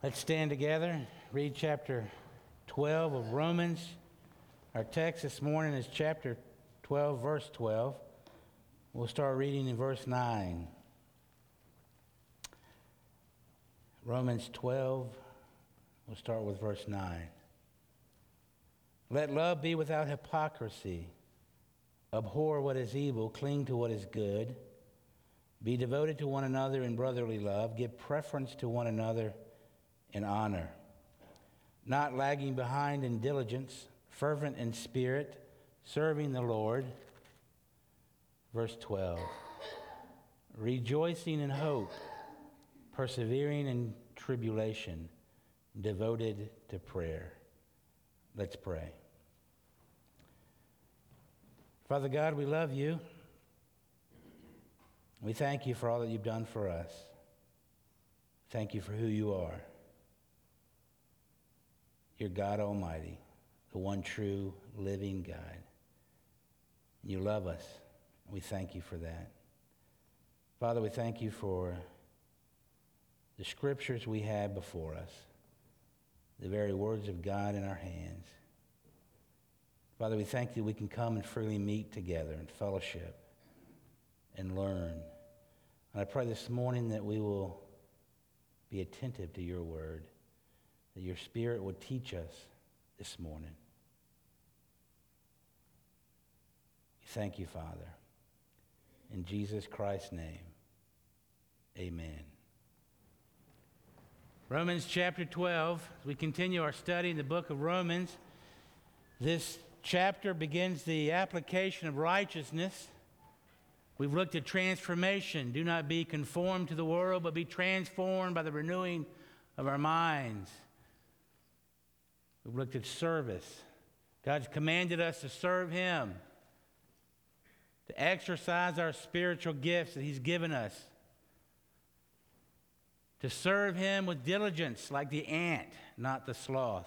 Let's stand together, read chapter 12 of Romans. Our text this morning is chapter 12, verse 12. We'll start reading in verse 9. Romans 12, we'll start with verse 9. Let love be without hypocrisy. Abhor what is evil, cling to what is good. Be devoted to one another in brotherly love. Give preference to one another in honor. Not lagging behind in diligence, fervent in spirit, serving the Lord. Verse 12. Rejoicing in hope, persevering in tribulation, devoted to prayer. Let's pray. Father God, we love you. We thank you for all that you've done for us. Thank you for who you are. You're God Almighty, the one true living God. You love us. We thank you for that. Father, we thank you for the scriptures we have before us, the very words of God in our hands. Father, we thank you that we can come and freely meet together in fellowship and learn. And I pray this morning that we will be attentive to your word, that your Spirit would teach us this morning. We thank you, Father. In Jesus Christ's name, amen. Romans chapter 12, as we continue our study in the book of Romans, this chapter begins the application of righteousness. We've looked at transformation. Do not be conformed to the world, but be transformed by the renewing of our minds. We've looked at service. God's commanded us to serve Him, to exercise our spiritual gifts that He's given us, to serve Him with diligence like the ant, not the sloth.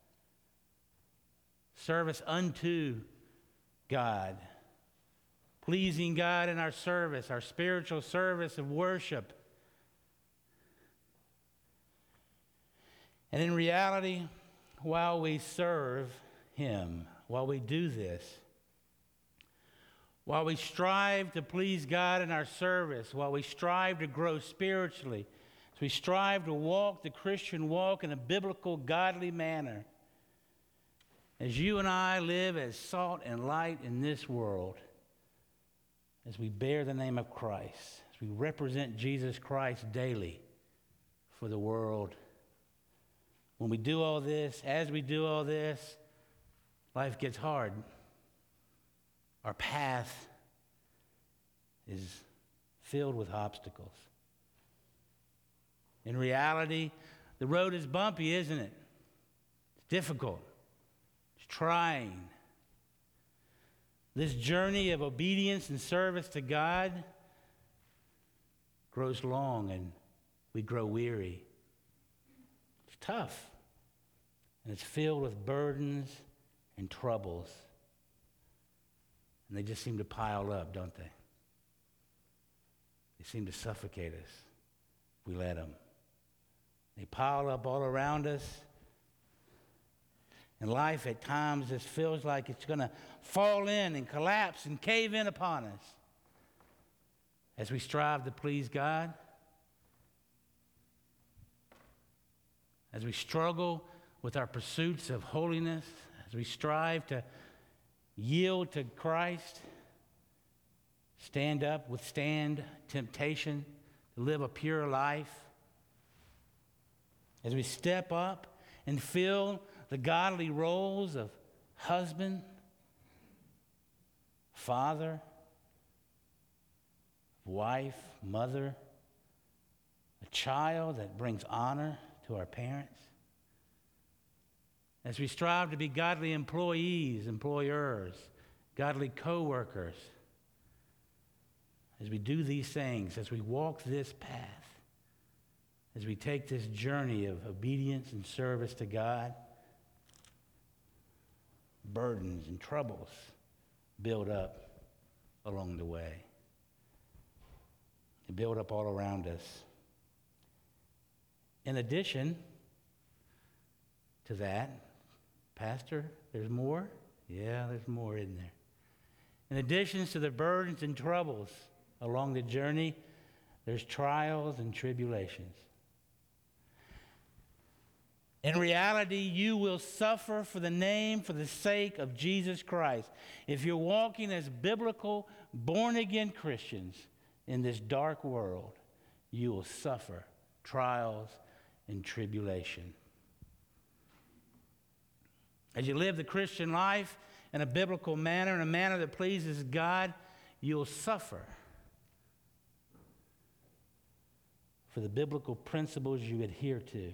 Service unto God. Pleasing God in our service, our spiritual service of worship. And in reality, while we serve Him, while we do this, while we strive to please God in our service, while we strive to grow spiritually, as we strive to walk the Christian walk in a biblical, godly manner, as you and I live as salt and light in this world, as we bear the name of Christ, as we represent Jesus Christ daily for the world. When we do all this, as we do all this, life gets hard. Our path is filled with obstacles. In reality, the road is bumpy, isn't it? It's difficult. It's trying. This journey of obedience and service to God grows long and we grow weary. It's tough. And it's filled with burdens and troubles. And they just seem to pile up, don't they? They seem to suffocate us if we let them. They pile up all around us. And life at times just feels like it's going to fall in and collapse and cave in upon us as we strive to please God, as we struggle with our pursuits of holiness, as we strive to yield to Christ, stand up, withstand temptation, to live a pure life, as we step up and fill the godly roles of husband, father, wife, mother, a child that brings honor to our parents. As we strive to be godly employees, employers, godly co-workers, as we do these things, as we walk this path, as we take this journey of obedience and service to God, burdens and troubles build up along the way. They build up all around us. In addition, to that. Pastor, there's more? Yeah, there's more, isn't there? In addition to the burdens and troubles along the journey, there's trials and tribulations. In reality, you will suffer for the name, for the sake of Jesus Christ. If you're walking as biblical, born-again Christians in this dark world, you will suffer trials and tribulation. As you live the Christian life in a biblical manner, in a manner that pleases God, you'll suffer for the biblical principles you adhere to.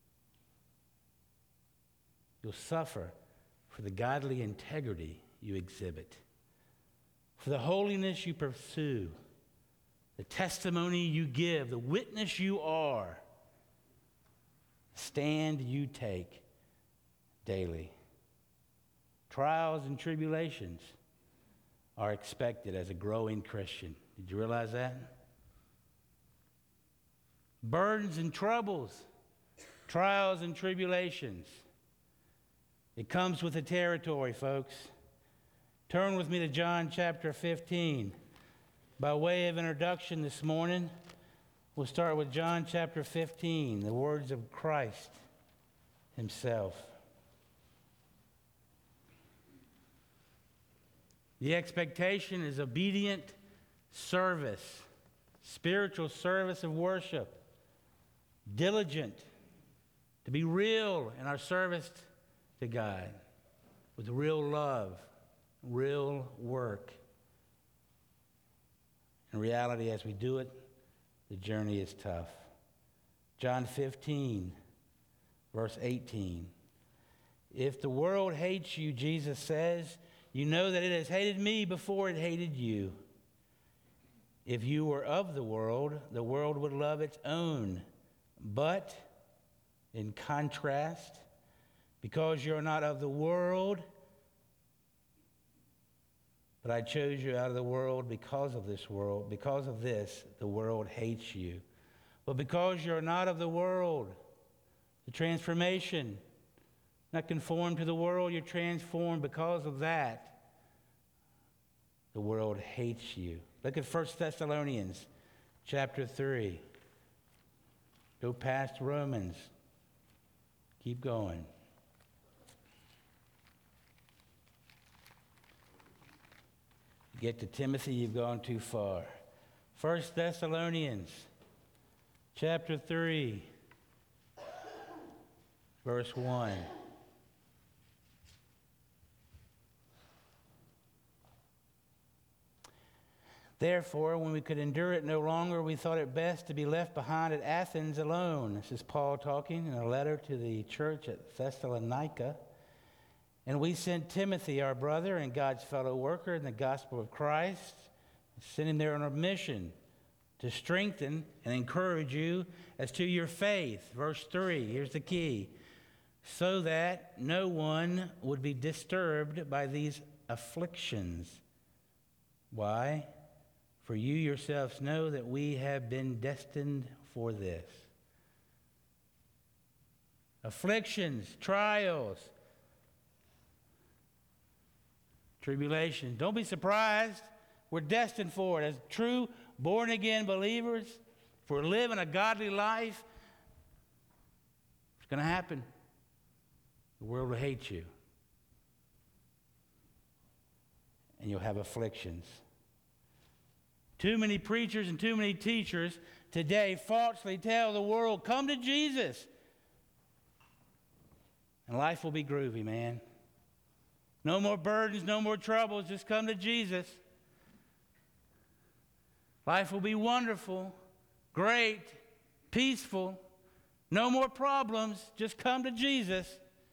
You'll suffer for the godly integrity you exhibit, for the holiness you pursue, the testimony you give, the witness you are, the stand you take daily. Trials and tribulations are expected as a growing Christian. Did you realize that? Burdens and troubles, trials and tribulations. It comes with the territory, folks. Turn with me to John chapter 15. By way of introduction this morning, we'll start with John chapter 15, the words of Christ himself. The expectation is obedient service, spiritual service of worship, diligent, to be real in our service to God, with real love, real work. In reality, as we do it, the journey is tough. John 15, verse 18. If the world hates you, Jesus says, you know that it has hated me before it hated you. If you were of the world would love its own. But, in contrast, because you're not of the world, but I chose you out of the world because of this world. Because of this, the world hates you. But because you're not of the world, the transformation, not conformed to the world, you're transformed. Because of that, the world hates you. Look at 1 Thessalonians chapter 3. Go past Romans. Keep going. Get to Timothy, you've gone too far. 1 Thessalonians chapter 3, verse 1. Therefore, when we could endure it no longer, we thought it best to be left behind at Athens alone. This is Paul talking in a letter to the church at Thessalonica. And we sent Timothy, our brother and God's fellow worker in the gospel of Christ, sent him there on a mission to strengthen and encourage you as to your faith. Verse 3, here's the key. So that no one would be disturbed by these afflictions. Why? For you yourselves know that we have been destined for this. Afflictions, trials, tribulation. Don't be surprised. We're destined for it. As true born-again believers, if we're living a godly life, it's going to happen. The world will hate you. And you'll have afflictions. Too many preachers and too many teachers today falsely tell the world, come to Jesus. And life will be groovy, man. No more burdens, no more troubles, just come to Jesus. Life will be wonderful, great, peaceful. No more problems, just come to Jesus.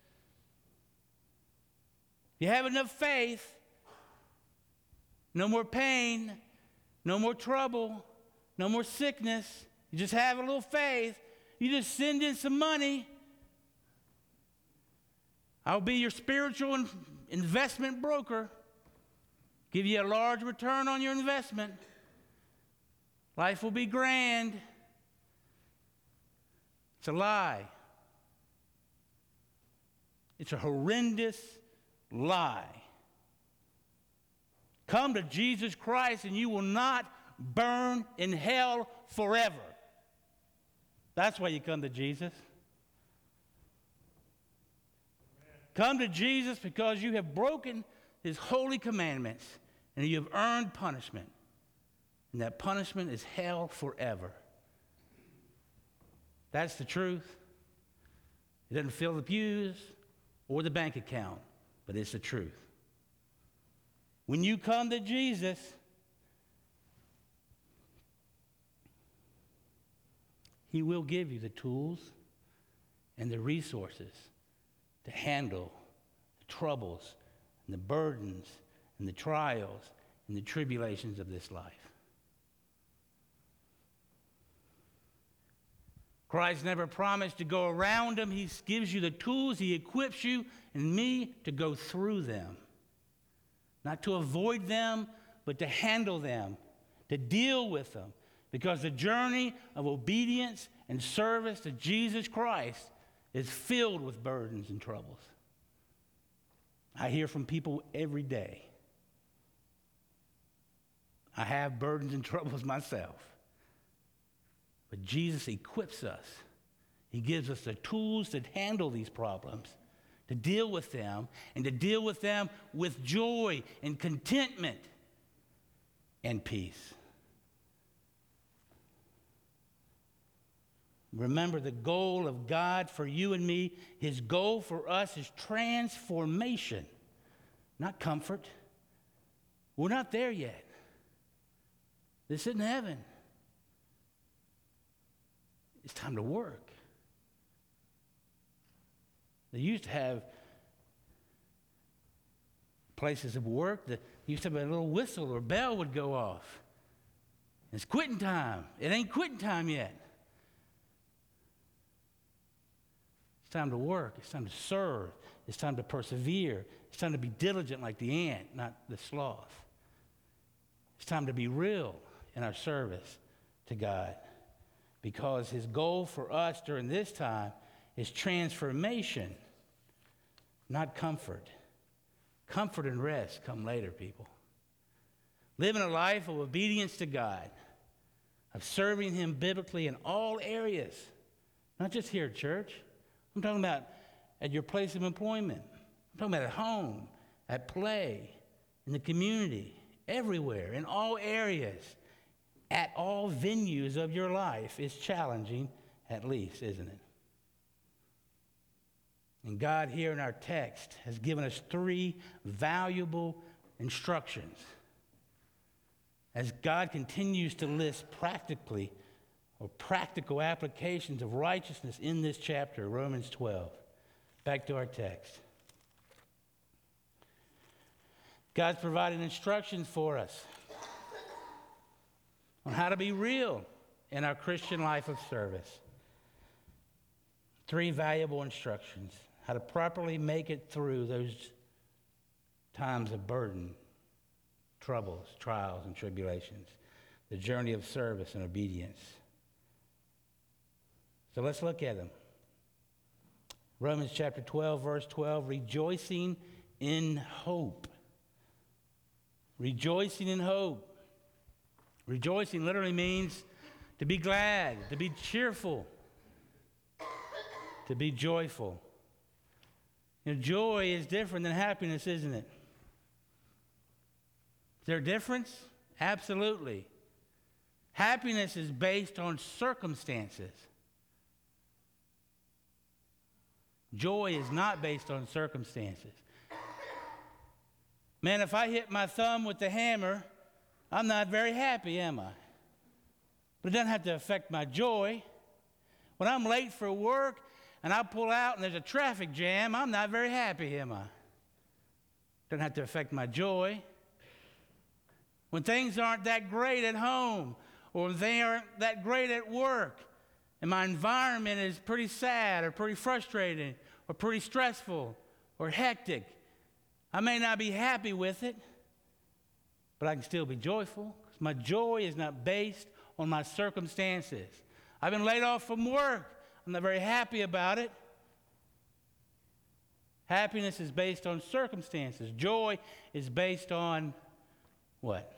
You have enough faith, no more pain, no more trouble, no more sickness. You just have a little faith. You just send in some money. I'll be your spiritual investment broker. Give you a large return on your investment. Life will be grand. It's a lie. It's a horrendous lie. Come to Jesus Christ and you will not burn in hell forever. That's why you come to Jesus. Come to Jesus because you have broken his holy commandments and you have earned punishment. And that punishment is hell forever. That's the truth. It doesn't fill the pews or the bank account, but it's the truth. When you come to Jesus, he will give you the tools and the resources to handle the troubles and the burdens and the trials and the tribulations of this life. Christ never promised to go around them. He gives you the tools. He equips you and me to go through them. Not to avoid them, but to handle them, to deal with them. Because the journey of obedience and service to Jesus Christ is filled with burdens and troubles. I hear from people every day. I have burdens and troubles myself. But Jesus equips us. He gives us the tools to handle these problems, to deal with them, and to deal with them with joy and contentment and peace. Remember, the goal of God for you and me, his goal for us is transformation, not comfort. We're not there yet. This isn't heaven. It's time to work. They used to have places of work that used to have a little whistle or bell would go off. It's quitting time. It ain't quitting time yet. It's time to work. It's time to serve. It's time to persevere. It's time to be diligent like the ant, not the sloth. It's time to be real in our service to God, because his goal for us during this time is transformation, not comfort. Comfort and rest come later, people. Living a life of obedience to God, of serving him biblically in all areas, not just here at church. I'm talking about at your place of employment. I'm talking about at home, at play, in the community, everywhere, in all areas, at all venues of your life is challenging, at least, isn't it? And God here in our text has given us 3 valuable instructions. As God continues to list practical applications of righteousness in this chapter, Romans 12. Back to our text. God's provided instructions for us on how to be real in our Christian life of service. 3 valuable instructions. How to properly make it through those times of burden, troubles, trials, and tribulations. The journey of service and obedience. So let's look at them. Romans chapter 12, verse 12, rejoicing in hope. Rejoicing in hope. Rejoicing literally means to be glad, to be cheerful, to be joyful. You know, joy is different than happiness, isn't it? Is there a difference? Absolutely. Happiness is based on circumstances. Joy is not based on circumstances. Man, if I hit my thumb with the hammer, I'm not very happy, am I? But it doesn't have to affect my joy. When I'm late for work and I pull out and there's a traffic jam, I'm not very happy, am I? Doesn't have to affect my joy. When things aren't that great at home, or they aren't that great at work, and my environment is pretty sad or pretty frustrating or pretty stressful or hectic, I may not be happy with it, but I can still be joyful, because my joy is not based on my circumstances. I've been laid off from work. I'm not very happy about it. Happiness is based on circumstances. Joy is based on what?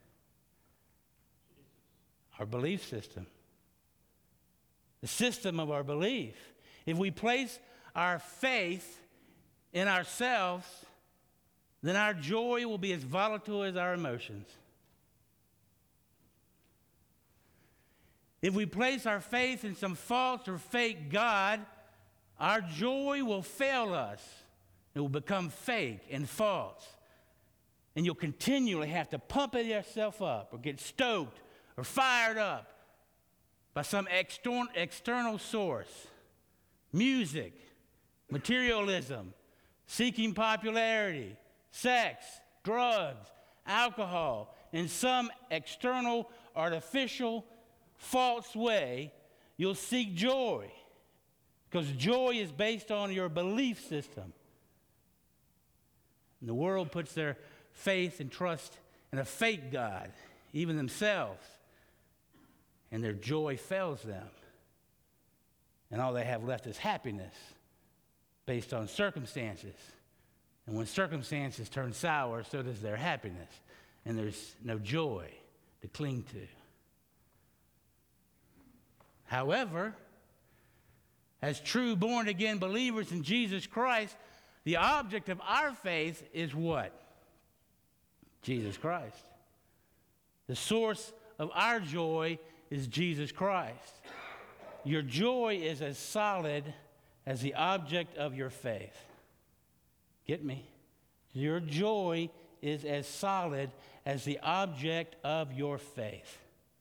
Our belief system. The system of our belief. If we place our faith in ourselves, then our joy will be as volatile as our emotions. If we place our faith in some false or fake God, our joy will fail us. It will become fake and false. And you'll continually have to pump yourself up or get stoked or fired up by some external source. Music, materialism, seeking popularity, sex, drugs, alcohol. In some external, artificial, false way, you'll seek joy. Because joy is based on your belief system. And the world puts their faith and trust in a fake God, even themselves. And their joy fails them. And all they have left is happiness based on circumstances. And when circumstances turn sour, so does their happiness. And there's no joy to cling to. However, as true born-again believers in Jesus Christ, the object of our faith is what? Jesus Christ. The source of our joy is Jesus Christ. Your joy is as solid as the object of your faith. Get me? Your joy is as solid as the object of your faith.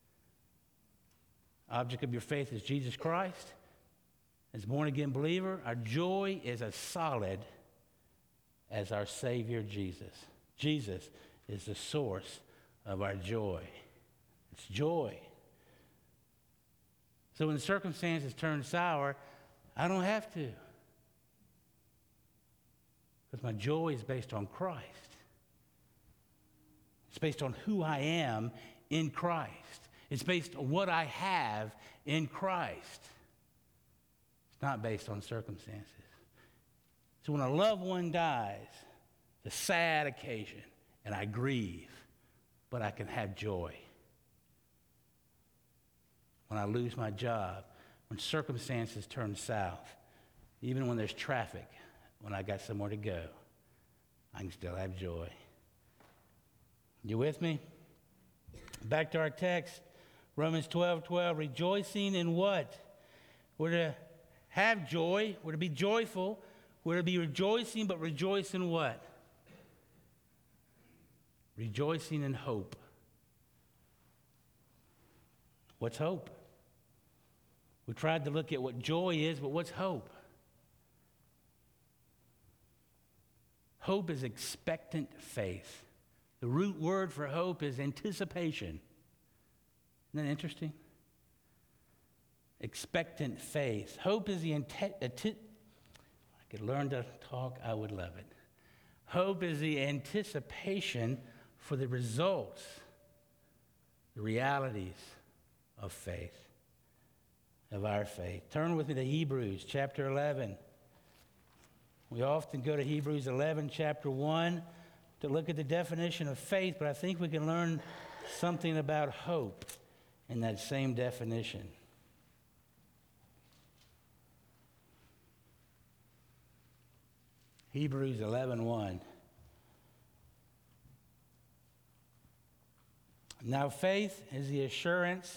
Object of your faith is Jesus Christ. As born-again believer, our joy is as solid as our Savior Jesus. Jesus is the source of our joy. It's joy. So when circumstances turn sour, I don't have to. Because my joy is based on Christ. It's based on who I am in Christ. It's based on what I have in Christ. It's not based on circumstances. So when a loved one dies, it's a sad occasion, and I grieve, but I can have joy. When I lose my job, when circumstances turn south, even when there's traffic, when I got somewhere to go, I can still have joy. You with me? Back to our text, Romans 12:12, rejoicing in what? We're to have joy, we're to be joyful, we're to be rejoicing, but rejoice in what? Rejoicing in hope. What's hope? We tried to look at what joy is, but what's hope? Hope is expectant faith. The root word for hope is anticipation. Isn't that interesting? Expectant faith. Hope is the I could learn to talk, I would love it. Hope is the anticipation for the results, the realities of faith, of our faith. Turn with me to Hebrews chapter 11. We often go to Hebrews 11, chapter 1, to look at the definition of faith, but I think we can learn something about hope in that same definition. Hebrews 11:1. Now faith is the assurance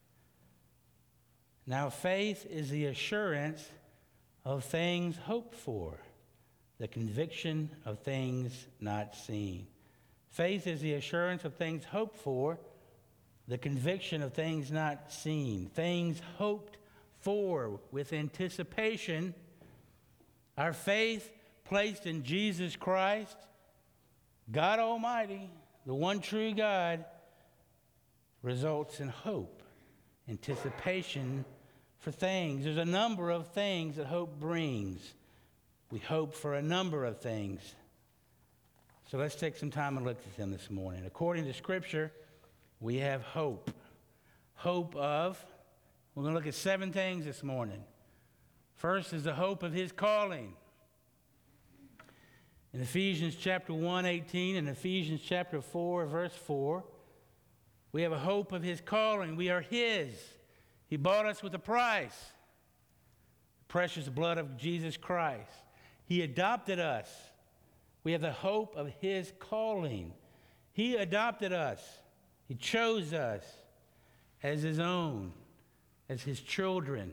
of things hoped for, the conviction of things not seen. Faith is the assurance of things hoped for, the conviction of things not seen. Things hoped for with anticipation. Our faith placed in Jesus Christ, God Almighty, the one true God, results in hope, anticipation for things. There's a number of things that hope brings. We hope for a number of things. So let's take some time and look at them this morning. According to Scripture, we have hope. Hope of, we're going to look at 7 things this morning. First is the hope of His calling. In Ephesians chapter 1:18 and Ephesians chapter 4, verse 4, we have a hope of his calling. We are his. He bought us with a price, the precious blood of Jesus Christ. He adopted us. We have the hope of his calling. He adopted us. He chose us as his own, as his children.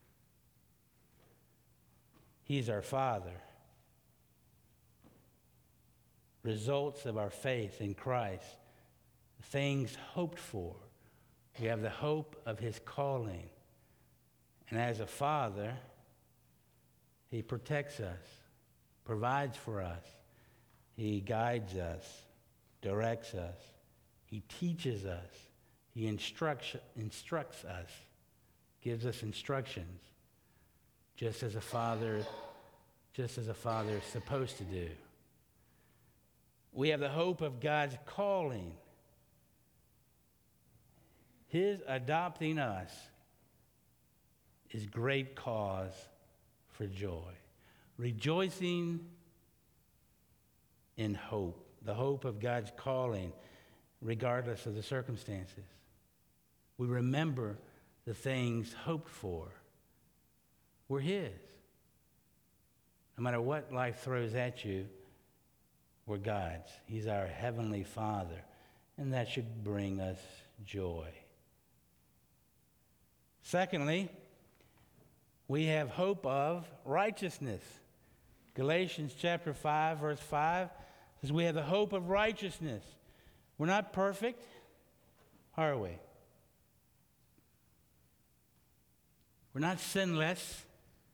He is our Father. Results of our faith in Christ, things hoped for. We have the hope of his calling. And as a father, he protects us, provides for us. He guides us, directs us. He teaches us. He instructs us, gives us instructions, just as a father is supposed to do. We have the hope of God's calling. His adopting us is great cause for joy. Rejoicing in hope, the hope of God's calling, regardless of the circumstances. We remember the things hoped for. We're his. No matter what life throws at you, we're God's. He's our heavenly Father, and that should bring us joy. Secondly, we have hope of righteousness. Galatians chapter 5, verse 5 says we have the hope of righteousness. We're not perfect, are we? We're not sinless,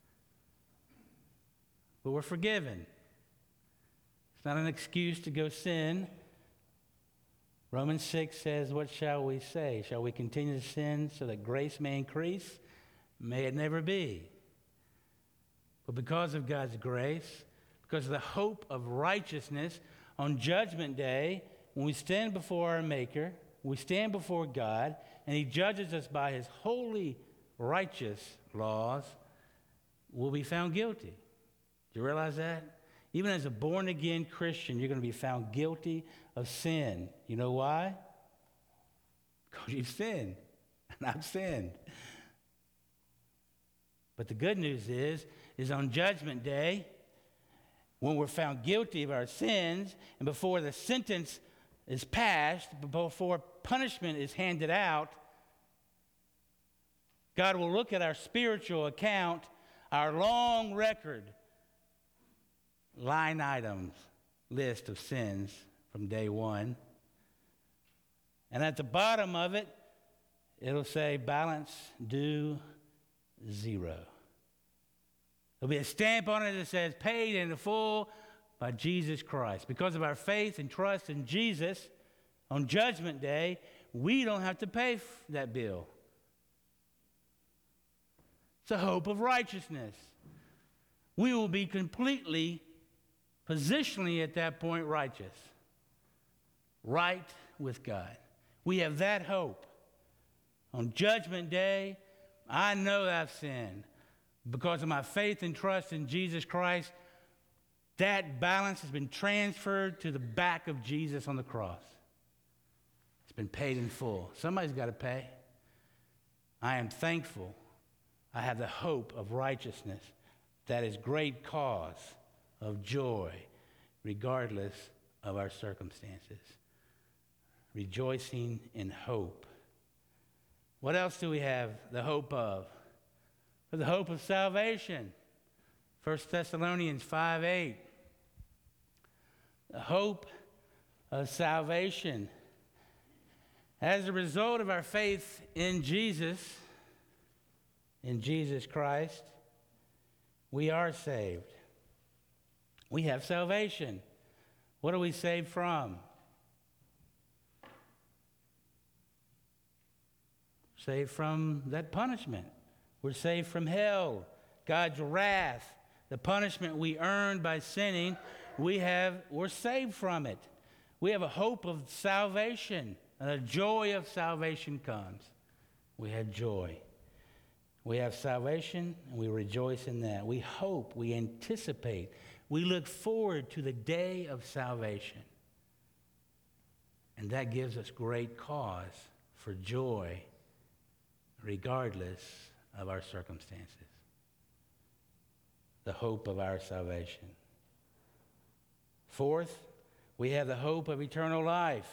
but we're forgiven. It's not an excuse to go sin. Romans 6 says, what shall we say? Shall we continue to sin so that grace may increase? May it never be. But because of God's grace, because of the hope of righteousness, on Judgment Day, when we stand before our Maker, we stand before God, and he judges us by his holy, righteous laws, we'll be found guilty. Do you realize that? Even as a born-again Christian, you're going to be found guilty of sin. You know why? Because you've sinned, and I've sinned. But the good news is on Judgment Day, when we're found guilty of our sins, and before the sentence is passed, before punishment is handed out, God will look at our spiritual account, our long record, line items, list of sins from day one. And at the bottom of it, it'll say balance due 0. There'll be a stamp on it that says paid in full by Jesus Christ. Because of our faith and trust in Jesus, on Judgment Day, we don't have to pay that bill. It's a hope of righteousness. We will be completely, positionally at that point, righteous. Right with God. We have that hope. On Judgment Day, I know that I've sinned. Because of my faith and trust in Jesus Christ, that balance has been transferred to the back of Jesus on the cross. It's been paid in full. Somebody's got to pay. I am thankful. I have the hope of righteousness. That is great cause of joy, regardless of our circumstances. Rejoicing in hope. What else do we have the hope of? The hope of salvation. 1 Thessalonians 5:8. The hope of salvation. As a result of our faith in Jesus Christ, we are saved. We have salvation. What are we saved from? Saved from that punishment. We're saved from hell, God's wrath, the punishment we earned by sinning. We're saved from it. We have a hope of salvation, and a joy of salvation comes. We have joy. We have salvation, and we rejoice in that. We hope, we anticipate, We look forward to the day of salvation. And that gives us great cause for joy, regardless of our circumstances. The hope of our salvation. Fourth, we have the hope of eternal life.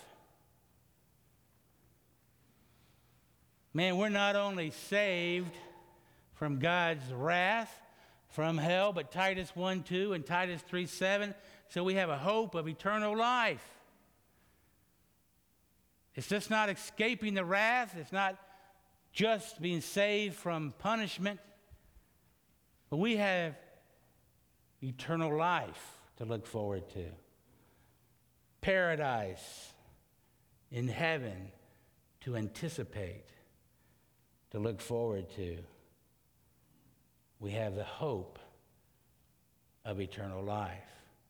Man, we're not only saved from God's wrath, from hell, but Titus 1:2 and Titus 3:7, so we have a hope of eternal life. It's just not escaping the wrath. It's not just being saved from punishment. But we have eternal life to look forward to. Paradise in heaven to anticipate, to look forward to. We have the hope of eternal life.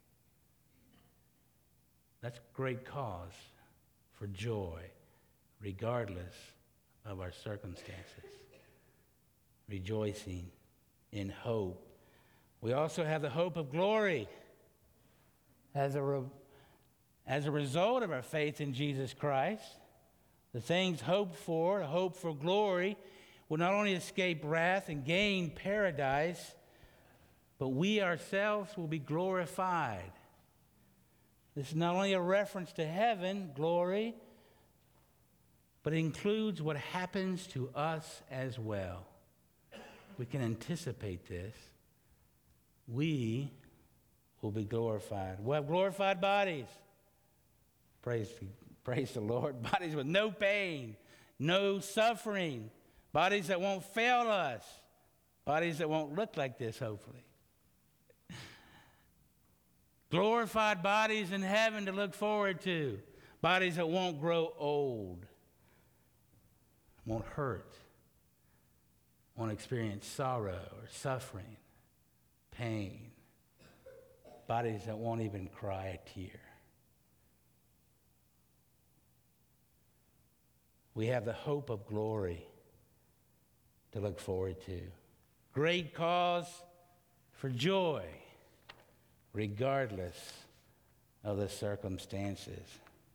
That's great cause for joy, regardless of our circumstances. Rejoicing in hope. We also have the hope of glory. As a result of our faith in Jesus Christ, the things hoped for, the hope for glory, will not only escape wrath and gain paradise, but we ourselves will be glorified. This is not only a reference to heaven, glory, but it includes what happens to us as well. We can anticipate this. We will be glorified. We'll have glorified bodies. Praise the Lord. Bodies with no pain, no suffering. Bodies that won't fail us. Bodies that won't look like this, hopefully. Glorified bodies in heaven to look forward to. Bodies that won't grow old. Won't hurt. Won't experience sorrow or suffering, pain. Bodies that won't even cry a tear. We have the hope of glory to look forward to. Great cause for joy, regardless of the circumstances.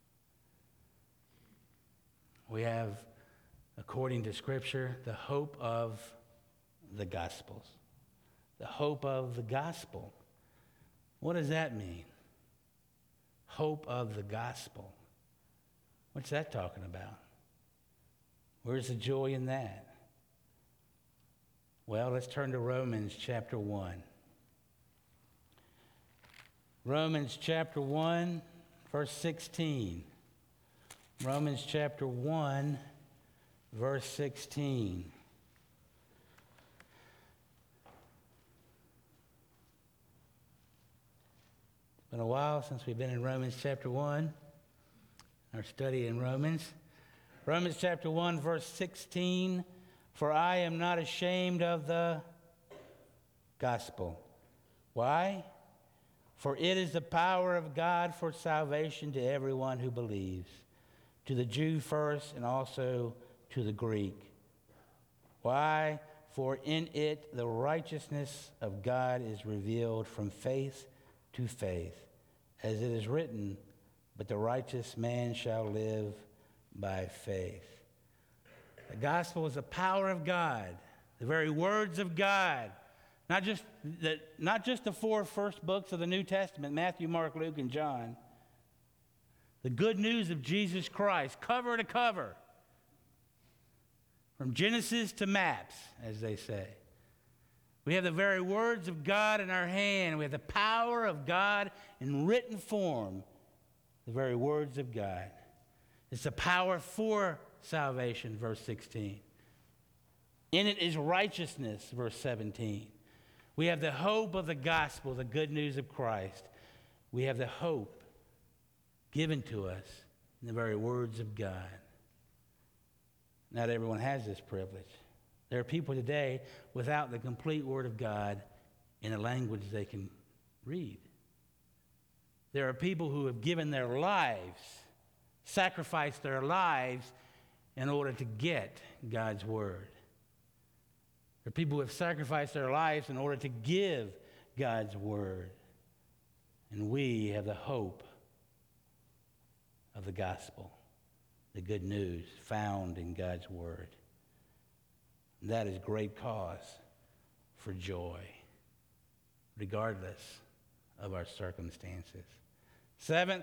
We have, according to Scripture, the hope of the Gospels. The hope of the gospel. What does that mean? Hope of the gospel. What's that talking about? Where's the joy in that? Well, let's turn to Romans chapter 1. Romans chapter 1, verse 16. Romans chapter 1, verse 16. It's been a while since we've been in Romans chapter 1, our study in Romans. Romans chapter 1, verse 16. For I am not ashamed of the gospel. Why? For it is the power of God for salvation to everyone who believes, to the Jew first and also to the Greek. Why? For in it the righteousness of God is revealed from faith to faith, as it is written, but the righteous man shall live by faith. The gospel is the power of God, the very words of God. Not just the four first books of the New Testament, Matthew, Mark, Luke, and John. The good news of Jesus Christ, cover to cover. From Genesis to maps, as they say. We have the very words of God in our hand. We have the power of God in written form. The very words of God. It's the power for salvation, verse 16. In it is righteousness, verse 17. We have the hope of the gospel, the good news of Christ. We have the hope given to us in the very words of God. Not everyone has this privilege. There are people today without the complete Word of God in a language they can read. There are people who have given their lives, sacrificed their lives in order to get God's Word. There are people who have sacrificed their lives in order to give God's Word. And we have the hope of the gospel, the good news found in God's word. And that is great cause for joy, regardless of our circumstances. Seventh,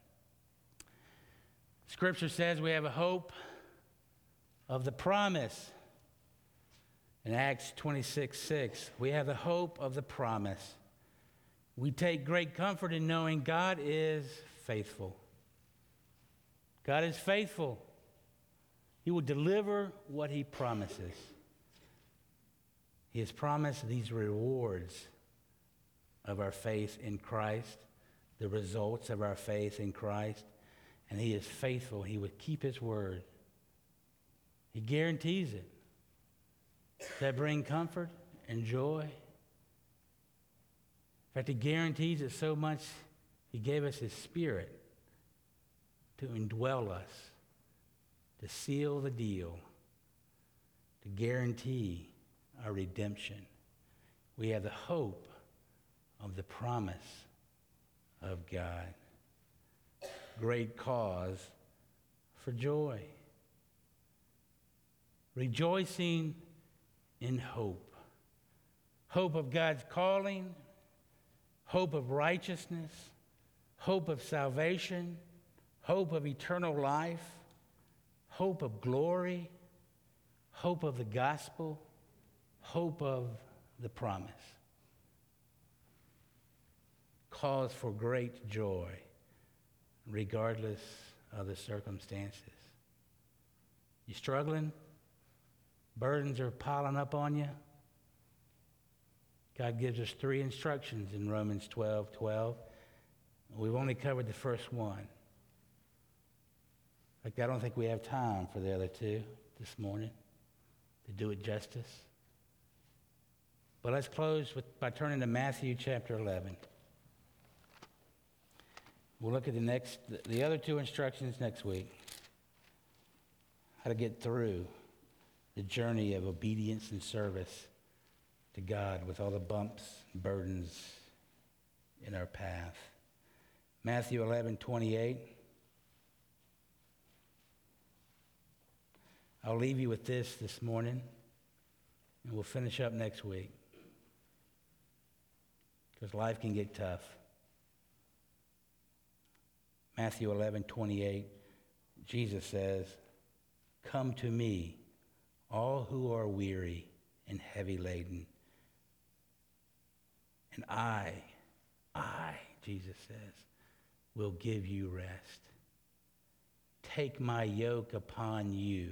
Scripture says we have a hope of the promise. In Acts 26:6, we have the hope of the promise. We take great comfort in knowing God is faithful. God is faithful. He will deliver what he promises. He has promised these rewards of our faith in Christ, the results of our faith in Christ, and he is faithful. He would keep his word. He guarantees it. Does that bring comfort and joy? In fact, he guarantees it so much, he gave us his Spirit to indwell us, to seal the deal, to guarantee our redemption. We have the hope of the promise of God. Great cause for joy. Rejoicing in hope. Hope of God's calling, hope of righteousness, hope of salvation, hope of eternal life, hope of glory, hope of the gospel, hope of the promise. Cause for great joy, regardless of the circumstances. You struggling? Burdens are piling up on you? God gives us 3 instructions in Romans 12:12. We've only covered the first one. In fact, I don't think we have time for the other 2 this morning to do it justice. But let's close by turning to Matthew chapter 11. We'll look at the other 2 instructions next week. How to get through the journey of obedience and service to God with all the bumps and burdens in our path. Matthew 11:28. I'll leave you with this morning, and we'll finish up next week, because life can get tough. Matthew 11:28, Jesus says, "Come to me, all who are weary and heavy laden, and I, Jesus says, will give you rest. Take my yoke upon you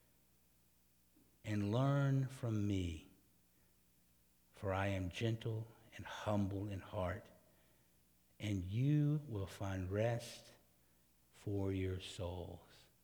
and learn from me, for I am gentle and humble in heart, and you will find rest for your souls."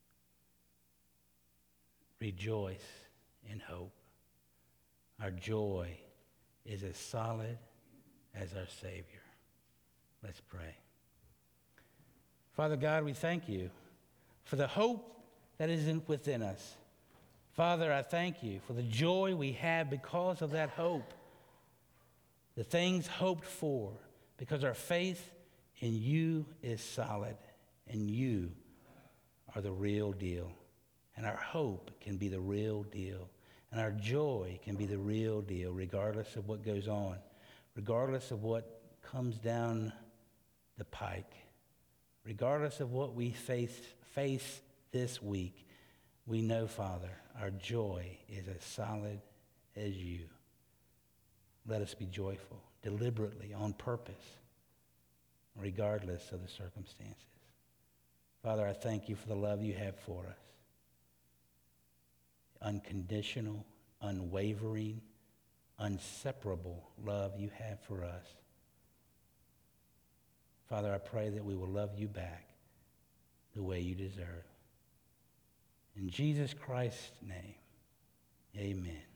Rejoice in hope. Our joy is as solid as our Savior. Let's pray. Father God, we thank you for the hope that is within us. Father, I thank you for the joy we have because of that hope, the things hoped for, because our faith in you is solid, and you are the real deal. And our hope can be the real deal. And our joy can be the real deal, regardless of what goes on, regardless of what comes down the pike, regardless of what we face this week. We know, Father, our joy is as solid as you. Let us be joyful, deliberately, on purpose, regardless of the circumstances. Father, I thank you for the love you have for us. Unconditional, unwavering, inseparable love you have for us. Father, I pray that we will love you back the way you deserve. In Jesus Christ's name, amen.